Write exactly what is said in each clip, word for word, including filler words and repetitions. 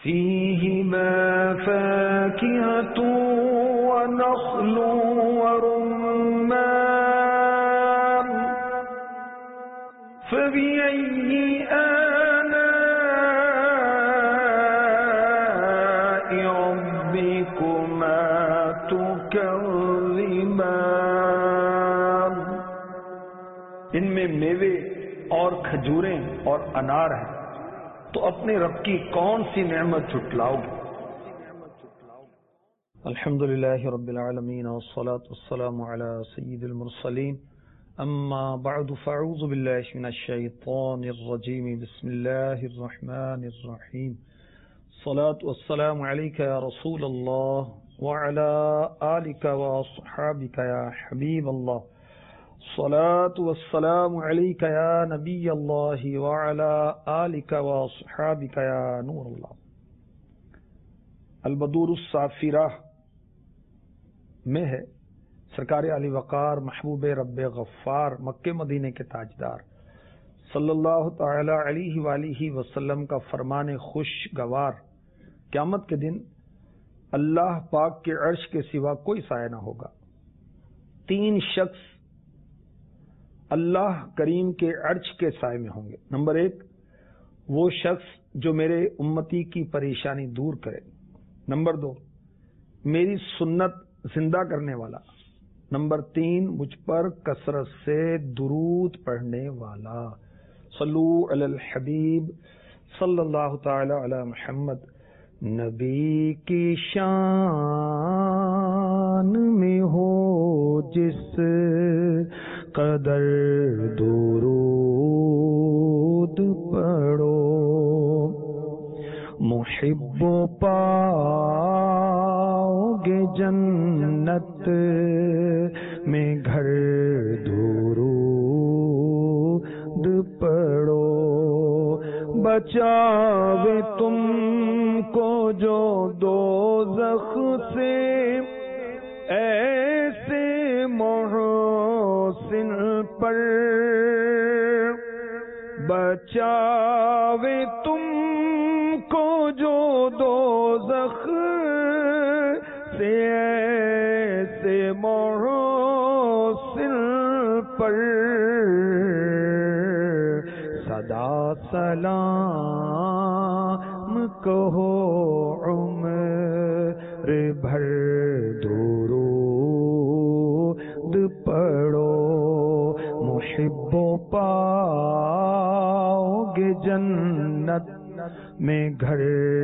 فيهما فاكهة ونخل ورمان فبأي آلاء ربكما تكذبان۔ ان میں میوے اور کھجوریں اور انار ہیں، تو اپنے رب کی کون سی نعمت جھٹلاؤ گے؟ الحمدللہ رب العالمین والصلاة والسلام علی سید المرسلین، اما بعد فاعوذ باللہ من الشیطان الرجیم، بسم اللہ الرحمن الرحیم، الصلاة والسلام علیک یا رسول اللہ وعلی آلک واصحابک یا حبیب اللہ، الصلاة والسلام علیک یا نبی اللہ وعلی آلک واصحابک یا نور اللہ۔ البدور الصافرہ میں ہے سرکار علی وقار محبوب رب غفار مکہ مدینے کے تاجدار صلی اللہ تعالی علیہ وآلہ وسلم کا فرمان خوشگوار، قیامت کے دن اللہ پاک کے عرش کے سوا کوئی سایہ نہ ہوگا۔ تین شخص اللہ کریم کے عرش کے سائے میں ہوں گے۔ نمبر ایک، وہ شخص جو میرے امتی کی پریشانی دور کرے۔ نمبر دو، میری سنت زندہ کرنے والا۔ نمبر تین، مجھ پر کثرت سے درود پڑھنے والا۔ صلو علی الحبیب صلی اللہ تعالی علی محمد۔ نبی کی شان میں ہو جس قدر درود پڑھو، محب پاؤ گے جنت میں گھر، درود پڑھو، بچاوے تم کو جو دوزخ سے ایسے محسن پر، بچاوے تم کو جو دوزخ سے ایسے محسن پر، صدا سلام کہو عمر بھر، درود پڑھو، محب پاؤ گے جنت میں گھر،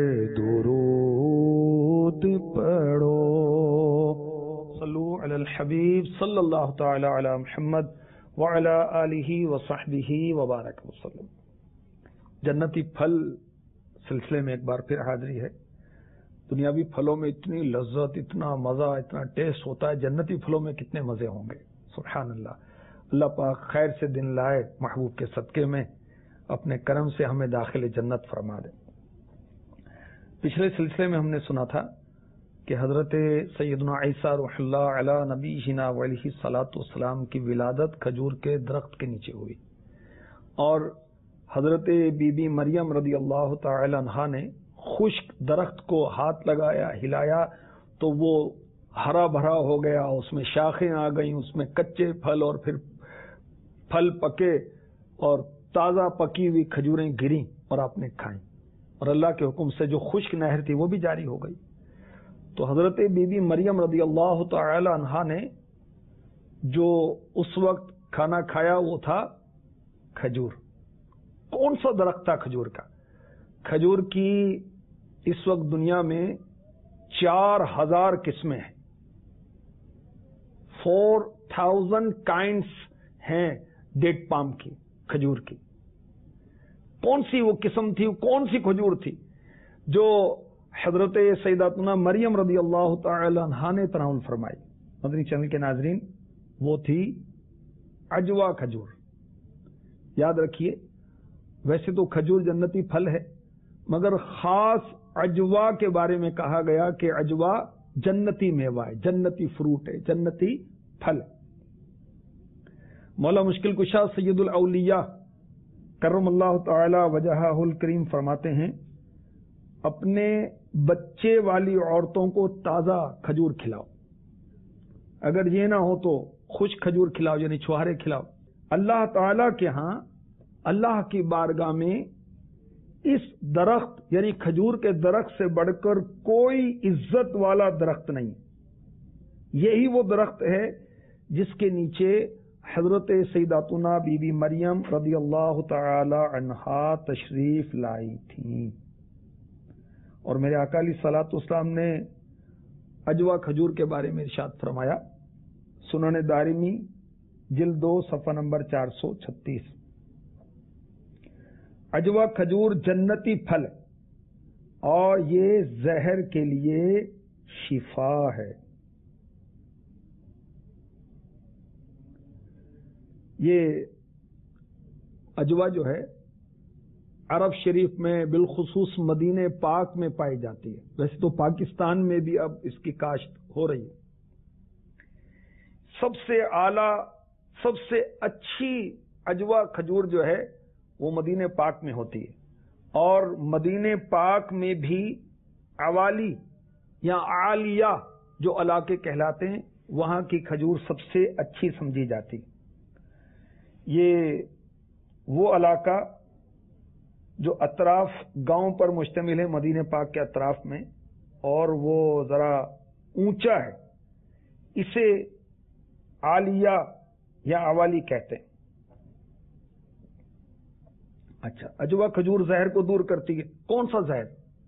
درود پڑھو۔ صلو علی الحبیب صلی اللہ تعالی علی محمد وعلی آلہ وصحبہ وبارک وسلم۔ جنتی پھل سلسلے میں ایک بار پھر حاضری ہے۔ دنیاوی پھلوں میں اتنی لذت، اتنا مزہ، اتنا ٹیسٹ ہوتا ہے، جنتی پھلوں میں کتنے مزے ہوں گے، سبحان اللہ۔ اللہ پاک خیر سے دن لائے، محبوب کے صدقے میں اپنے کرم سے ہمیں داخل جنت فرما دے۔ پچھلے سلسلے میں ہم نے سنا تھا کہ حضرت سیدنا عیسیٰ روح اللہ علی نبینا وعلیہ الصلاۃ والسلام کی ولادت کھجور کے درخت کے نیچے ہوئی، اور حضرت بی بی مریم رضی اللہ تعالی عنہا نے خشک درخت کو ہاتھ لگایا، ہلایا تو وہ ہرا بھرا ہو گیا، اس میں شاخیں آ گئیں، اس میں کچے پھل اور پھر پھل پکے اور تازہ پکی ہوئی کھجوریں گریں اور آپ نے کھائیں، اور اللہ کے حکم سے جو خشک نہر تھی وہ بھی جاری ہو گئی۔ تو حضرت بی بی مریم رضی اللہ تعالی عنہا نے جو اس وقت کھانا کھایا وہ تھا کھجور۔ کون سا درخت تھا کھجور کا؟ کھجور کی اس وقت دنیا میں چار ہزار قسمیں ہیں، فور تھاؤزینڈ کائنڈس ہیں ڈیٹ پام کی، کھجور کی۔ کون سی وہ قسم تھی، کون سی کھجور تھی جو حضرت سیداتنا مریم رضی اللہ تعالی عنہا نے تناول فرمائی؟ مدنی چینل کے ناظرین، وہ تھی عجوا کھجور۔ یاد رکھیے، ویسے تو کھجور جنتی پھل ہے، مگر خاص عجوا کے بارے میں کہا گیا کہ عجوا جنتی میوہ ہے، جنتی فروٹ ہے، جنتی پھل۔ مولا مشکل کشا سید الاولیاء کرم اللہ تعالی وجہہ الکریم فرماتے ہیں اپنے بچے والی عورتوں کو تازہ کھجور کھلاؤ، اگر یہ نہ ہو تو خشک کھجور کھلاؤ، یعنی چھوہارے کھلاؤ۔ اللہ تعالی کے ہاں اللہ کی بارگاہ میں اس درخت یعنی کھجور کے درخت سے بڑھ کر کوئی عزت والا درخت نہیں۔ یہی وہ درخت ہے جس کے نیچے حضرت سیداتنا بی بی مریم رضی اللہ تعالی عنہا تشریف لائی تھیں، اور میرے آقا علیہ الصلوۃ والسلام نے اجوا کھجور کے بارے میں ارشاد فرمایا، سنن دارمی جلد دو صفحہ نمبر چار سو چھتیس، اجوا کھجور جنتی پھل اور یہ زہر کے لیے شفا ہے۔ یہ اجوا جو ہے عرب شریف میں بالخصوص مدینہ پاک میں پائی جاتی ہے، ویسے تو پاکستان میں بھی اب اس کی کاشت ہو رہی ہے۔ سب سے اعلی سب سے اچھی اجوا کھجور جو ہے وہ مدینہ پاک میں ہوتی ہے، اور مدینہ پاک میں بھی عوالی یا عالیہ جو علاقے کہلاتے ہیں وہاں کی کھجور سب سے اچھی سمجھی جاتی۔ یہ وہ علاقہ جو اطراف گاؤں پر مشتمل ہے مدینہ پاک کے اطراف میں، اور وہ ذرا اونچا ہے، اسے عالیہ یا عوالی کہتے ہیں۔ اچھا، اجوا کھجور زہر کو دور کرتی ہے۔ کون سا زہر؟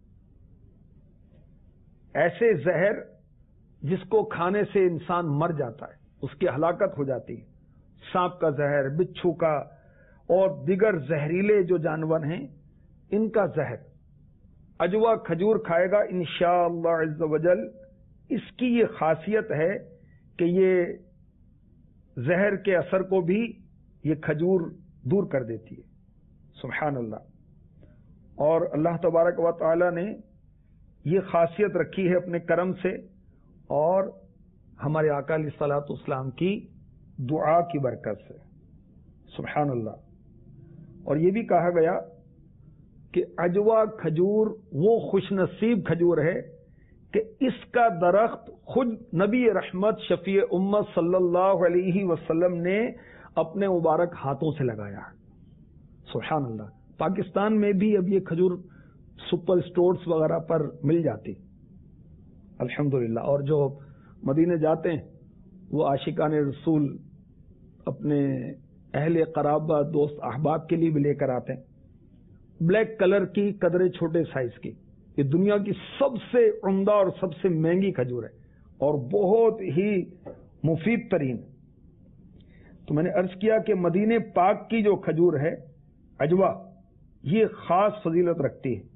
ایسے زہر جس کو کھانے سے انسان مر جاتا ہے، اس کی ہلاکت ہو جاتی ہے، سانپ کا زہر، بچھو کا اور دیگر زہریلے جو جانور ہیں ان کا زہر اجوا کھجور کھائے گا انشاءاللہ عز وجل۔ اس کی یہ خاصیت ہے کہ یہ زہر کے اثر کو بھی یہ کھجور دور کر دیتی ہے، سبحان اللہ۔ اور اللہ تبارک و تعالی نے یہ خاصیت رکھی ہے اپنے کرم سے اور ہمارے آقا علیہ الصلوۃ والسلام کی دعا کی برکت سے، سبحان اللہ۔ اور یہ بھی کہا گیا کہ اجوا کھجور وہ خوش نصیب کھجور ہے کہ اس کا درخت خود نبی رحمت شفیع امت صلی اللہ علیہ وسلم نے اپنے مبارک ہاتھوں سے لگایا ہے، سبحان اللہ۔ پاکستان میں بھی اب یہ کھجور سپر سٹورز وغیرہ پر مل جاتی الحمدللہ، اور جو مدینے جاتے ہیں وہ عاشقان رسول اپنے اہل قرابہ دوست احباب کے لیے بھی لے کر آتے ہیں۔ بلیک کلر کی قدرے چھوٹے سائز کی، یہ دنیا کی سب سے عمدہ اور سب سے مہنگی کھجور ہے اور بہت ہی مفید ترین۔ تو میں نے عرض کیا کہ مدینے پاک کی جو کھجور ہے اجوا، یہ خاص فضیلت رکھتی ہے،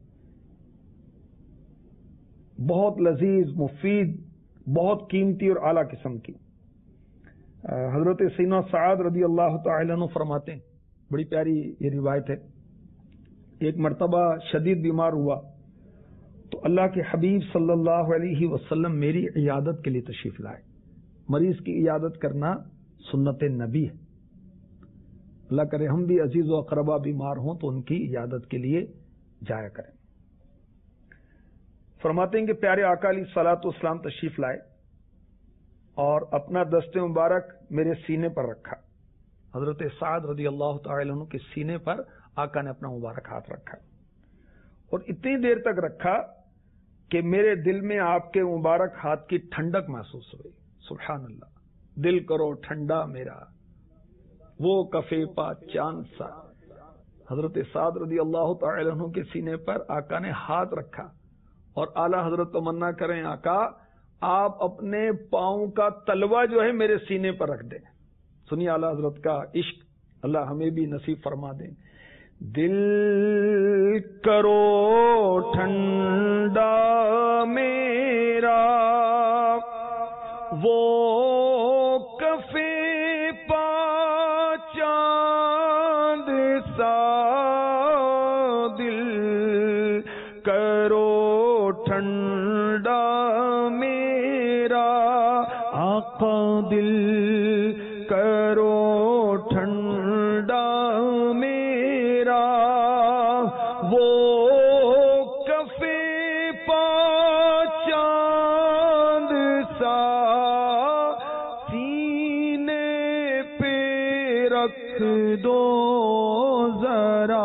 بہت لذیذ، مفید، بہت قیمتی اور اعلی قسم کی۔ حضرت سیدنا سعد رضی اللہ تعالی عنہ فرماتے ہیں، بڑی پیاری یہ روایت ہے، ایک مرتبہ شدید بیمار ہوا تو اللہ کے حبیب صلی اللہ علیہ وسلم میری عیادت کے لیے تشریف لائے۔ مریض کی عیادت کرنا سنت نبی ہے، اللہ کرے ہم بھی عزیز و اقربا بیمار ہوں تو ان کی عیادت کے لیے جایا کریں۔ فرماتے ہیں کہ پیارے آقا علیہ الصلوۃ والسلام تشریف لائے اور اپنا دست مبارک میرے سینے پر رکھا۔ حضرت سعد رضی اللہ تعالی عنہ کے سینے پر آقا نے اپنا مبارک ہاتھ رکھا اور اتنی دیر تک رکھا کہ میرے دل میں آپ کے مبارک ہاتھ کی ٹھنڈک محسوس ہوئی، سبحان اللہ۔ دل کرو ٹھنڈا میرا، وہ کفے پا چاند سا۔ حضرت سعد رضی اللہ تعالی عنہ کے سینے پر آقا نے ہاتھ رکھا اور اعلی حضرت تمنا کریں آقا آپ اپنے پاؤں کا تلوا جو ہے میرے سینے پر رکھ دیں۔ سنیے اعلی حضرت کا عشق، اللہ ہمیں بھی نصیب فرما دیں۔ دل کرو ٹھنڈا میرا، وہ کفے پا چاند سا، دل کرو ٹھنڈا میرا آقا، دل کرو ٹھنڈا میرا، وہ کفے دو ذرا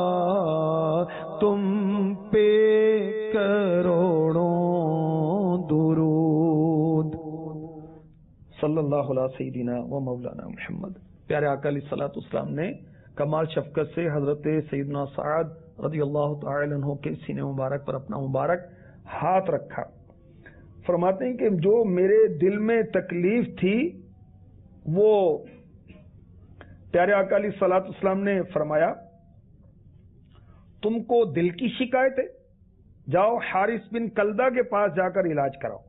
تم پہ کروڑوں درود۔ صلی اللہ علیہ سیدنا و مولانا محمد۔ پیارے آقا علیہ الصلوۃ والسلام نے کمال شفقت سے حضرت سیدنا سعد رضی اللہ تعالی عنہ کے سینے مبارک پر اپنا مبارک ہاتھ رکھا۔ فرماتے ہیں کہ جو میرے دل میں تکلیف تھی وہ پیارے آقا علیہ الصلوۃ والسلام نے فرمایا تم کو دل کی شکایت ہے، جاؤ حارث بن کلدہ کے پاس جا کر علاج کراؤ،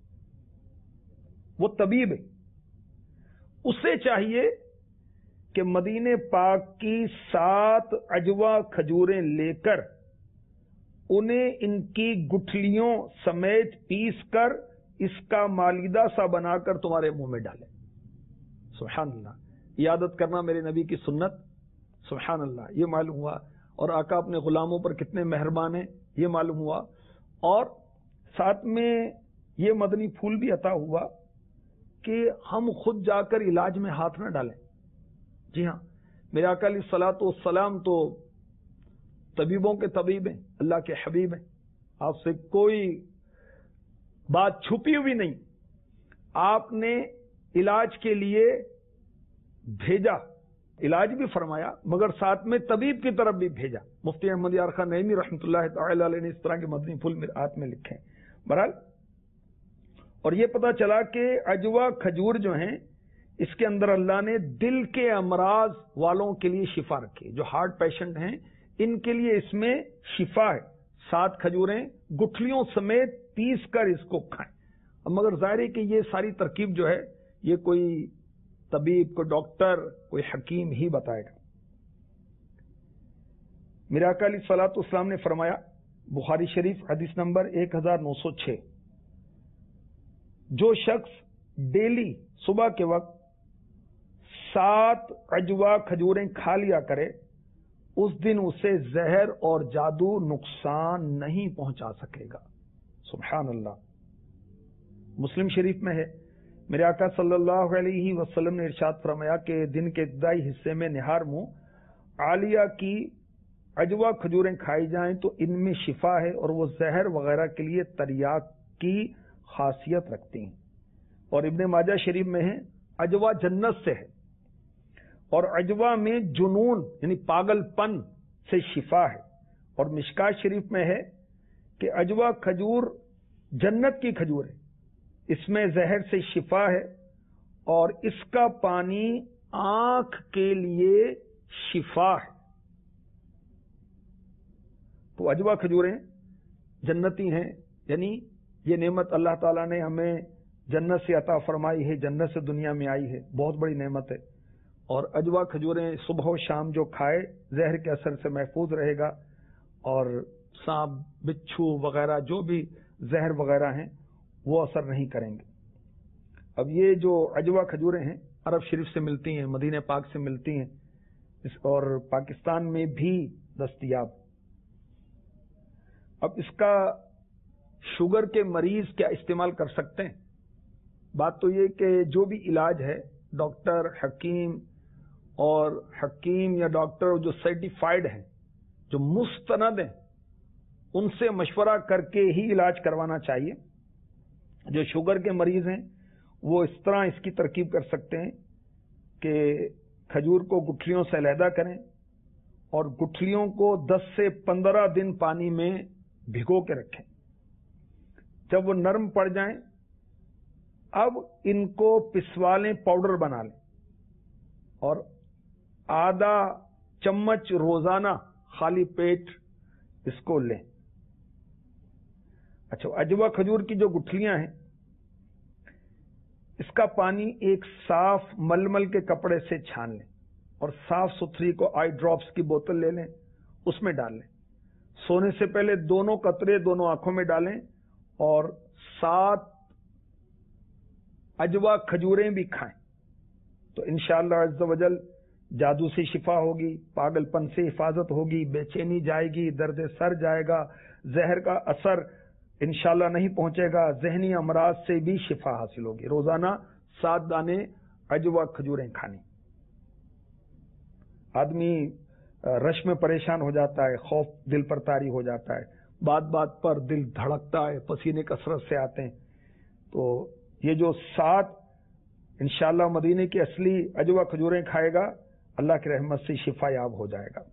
وہ طبیب ہے، اسے چاہیے کہ مدینے پاک کی سات عجوا کھجوریں لے کر انہیں ان کی گٹھلیوں سمیت پیس کر اس کا مالیدہ سا بنا کر تمہارے منہ میں ڈالے۔ سبحان اللہ، عیادت کرنا میرے نبی کی سنت، سبحان اللہ، یہ معلوم ہوا۔ اور آقا اپنے غلاموں پر کتنے مہربان ہیں یہ معلوم ہوا، اور ساتھ میں یہ مدنی پھول بھی عطا ہوا کہ ہم خود جا کر علاج میں ہاتھ نہ ڈالیں۔ جی ہاں، میرے آقا علیہ الصلوۃ والسلام تو طبیبوں کے طبیب ہیں، اللہ کے حبیب ہیں، آپ سے کوئی بات چھپی ہوئی نہیں۔ آپ نے علاج کے لیے بھیجا، علاج بھی فرمایا، مگر ساتھ میں طبیب کی طرف بھی بھیجا۔ مفتی احمد یار خان نعیمی رحمۃ اللہ تعالی علیہ نے اس طرح کے مدنی پھول میرے ہاتھ میں لکھے ہیں۔ بہرحال، اور یہ پتا چلا کہ عجوا کھجور جو ہیں اس کے اندر اللہ نے دل کے امراض والوں کے لیے شفا رکھی، جو ہارٹ پیشنٹ ہیں ان کے لیے اس میں شفا ہے۔ سات کھجوریں گٹھلیوں سمیت پیس کر اس کو کھائیں۔ اب مگر ظاہر ہے کہ یہ ساری ترکیب جو ہے یہ کوئی طبیب، کوئی ڈاکٹر، کوئی حکیم ہی بتائے گا۔ میرے آقا علیہ الصلوۃ والسلام نے فرمایا، بخاری شریف حدیث نمبر ایک ہزار نو سو چھ، جو شخص ڈیلی صبح کے وقت سات عجوا کھجوریں کھا لیا کرے اس دن اسے زہر اور جادو نقصان نہیں پہنچا سکے گا۔ سبحان اللہ۔ مسلم شریف میں ہے، میرے آقا صلی اللہ علیہ وسلم نے ارشاد فرمایا کہ دن کے ابتدائی حصے میں نہار منہ عالیہ کی عجوا کھجوریں کھائی جائیں تو ان میں شفا ہے اور وہ زہر وغیرہ کے لیے تریاق کی خاصیت رکھتی ہیں۔ اور ابن ماجہ شریف میں ہے عجوا جنت سے ہے، اور عجوا میں جنون یعنی پاگل پن سے شفا ہے۔ اور مشکات شریف میں ہے کہ عجوا کھجور جنت کی کھجور ہے، اس میں زہر سے شفا ہے، اور اس کا پانی آنکھ کے لیے شفا ہے۔ تو عجوا کھجوریں جنتی ہیں، یعنی یہ نعمت اللہ تعالیٰ نے ہمیں جنت سے عطا فرمائی ہے، جنت سے دنیا میں آئی ہے، بہت بڑی نعمت ہے۔ اور عجوا کھجوریں صبح و شام جو کھائے زہر کے اثر سے محفوظ رہے گا، اور سانپ بچھو وغیرہ جو بھی زہر وغیرہ ہیں وہ اثر نہیں کریں گے۔ اب یہ جو عجوا کھجوریں ہیں عرب شریف سے ملتی ہیں، مدینہ پاک سے ملتی ہیں، اور پاکستان میں بھی دستیاب۔ اب اس کا شوگر کے مریض کیا استعمال کر سکتے ہیں؟ بات تو یہ کہ جو بھی علاج ہے ڈاکٹر، حکیم اور حکیم یا ڈاکٹر جو سرٹیفائیڈ ہیں، جو مستند ہیں، ان سے مشورہ کر کے ہی علاج کروانا چاہیے۔ جو شوگر کے مریض ہیں وہ اس طرح اس کی ترکیب کر سکتے ہیں کہ کھجور کو گٹھلیوں سے علیحدہ کریں اور گٹھلیوں کو دس سے پندرہ دن پانی میں بھگو کے رکھیں۔ جب وہ نرم پڑ جائیں اب ان کو پسوا لیں، پاؤڈر بنا لیں، اور آدھا چمچ روزانہ خالی پیٹ اس کو لیں۔ اچھا، عجوا کھجور کی جو گٹھلیاں ہیں اس کا پانی ایک صاف ململ کے کپڑے سے چھان لیں، اور صاف ستھری کو آئی ڈراپس کی بوتل لے لیں، اس میں ڈال لیں۔ سونے سے پہلے دونوں قطرے دونوں آنکھوں میں ڈالیں، اور سات عجوا کھجوریں بھی کھائیں تو انشاءاللہ عز و جل جادو سے شفا ہوگی، پاگل پن سے حفاظت ہوگی، بے چینی جائے گی، درد سر جائے گا، زہر کا اثر انشاءاللہ نہیں پہنچے گا، ذہنی امراض سے بھی شفا حاصل ہوگی۔ روزانہ سات دانے عجوا کھجوریں کھانی۔ آدمی رش میں پریشان ہو جاتا ہے، خوف دل پر طاری ہو جاتا ہے، بات بات پر دل دھڑکتا ہے، پسینے کثرت سے آتے ہیں. تو یہ جو سات انشاءاللہ مدینے کی اصلی اجوا کھجوریں کھائے گا اللہ کی رحمت سے شفا یاب ہو جائے گا.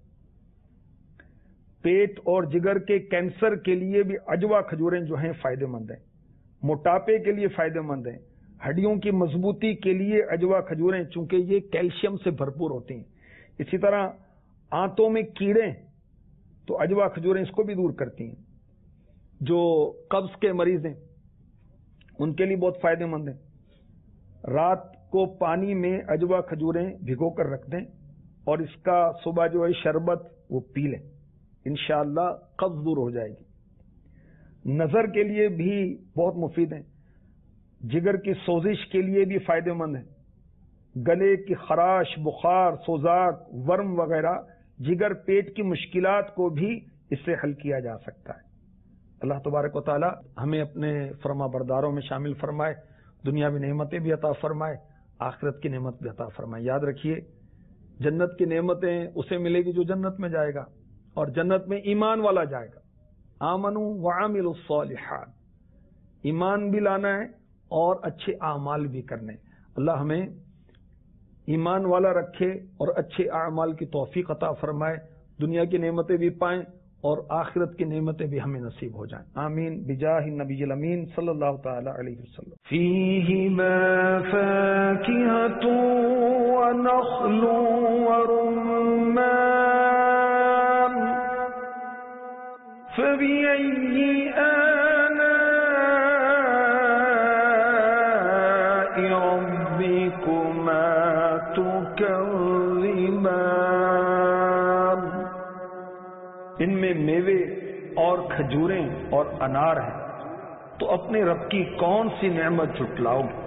پیٹ اور جگر کے کینسر کے لیے بھی اجوا کھجوریں جو ہیں فائدہ مند ہیں، موٹاپے کے لیے فائدہ مند ہیں، ہڈیوں کی مضبوطی کے لیے اجوا کھجوریں چونکہ یہ کیلشیم سے بھرپور ہوتی ہیں. اسی طرح آنتوں میں کیڑے تو اجوا کھجوریں اس کو بھی دور کرتی ہیں. جو قبض کے مریض ہیں ان کے لیے بہت فائدہ مند ہیں. رات کو پانی میں اجوا کھجوریں بھگو کر رکھ دیں اور اس کا صبح جو ہے شربت وہ پی لیں، انشاءاللہ قبض دور ہو جائے گی. نظر کے لیے بھی بہت مفید ہیں، جگر کی سوزش کے لیے بھی فائدہ مند ہیں. گلے کی خراش، بخار، سوزاک، ورم وغیرہ، جگر پیٹ کی مشکلات کو بھی اس سے حل کیا جا سکتا ہے. اللہ تبارک و تعالی ہمیں اپنے فرما برداروں میں شامل فرمائے، دنیاوی نعمتیں بھی عطا فرمائے، آخرت کی نعمت بھی عطا فرمائے. یاد رکھیے جنت کی نعمتیں اسے ملے گی جو جنت میں جائے گا، اور جنت میں ایمان والا جائے گا. آمنوا وعملوا الصالحات، ایمان بھی لانا ہے اور اچھے اعمال بھی کرنے. اللہ ہمیں ایمان والا رکھے اور اچھے اعمال کی توفیق عطا فرمائے، دنیا کی نعمتیں بھی پائیں اور آخرت کی نعمتیں بھی ہمیں نصیب ہو جائیں. آمین بجاہ النبی الامین صلی اللہ تعالی علیہ وسلم. فیہما فاکہۃ ونخل ورمان فبأي آلاء ربكما تكذبان. ان میں میوے اور کھجوریں اور انار ہیں، تو اپنے رب کی کون سی نعمت جھٹلاؤ گے؟